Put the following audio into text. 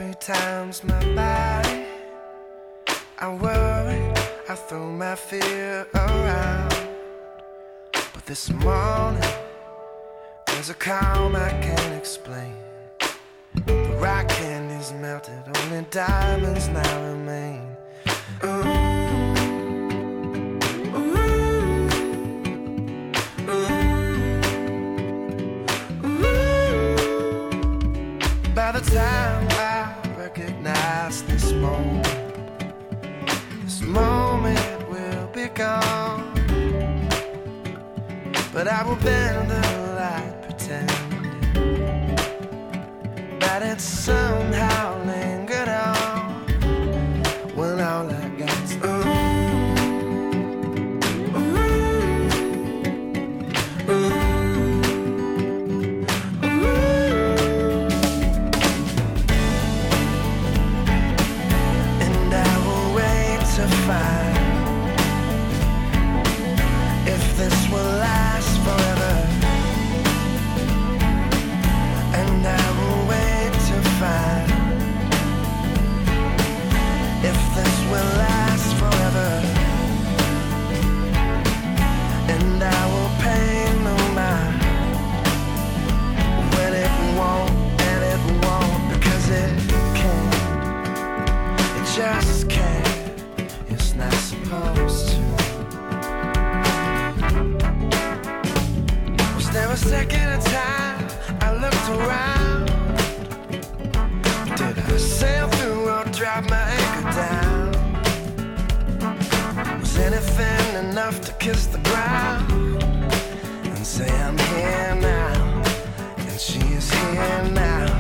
three times my body. I worry, I throw my fear around. But this morning, there's a calm I can't explain. The rock candy's melted, only diamonds now remain. Ooh. By the time I recognize this moment will be gone. But I will bend the light, pretending that it somehow lingered on. When all I got's if this will last forever, and I will wait to find if this will last forever, and I will pay no mind when it won't, and it won't, because it can't, it just can't, it's not supposed to. There a second of time I looked around. Did I sail through or drop my anchor down? Was anything enough to kiss the ground and say I'm here now, and she is here now?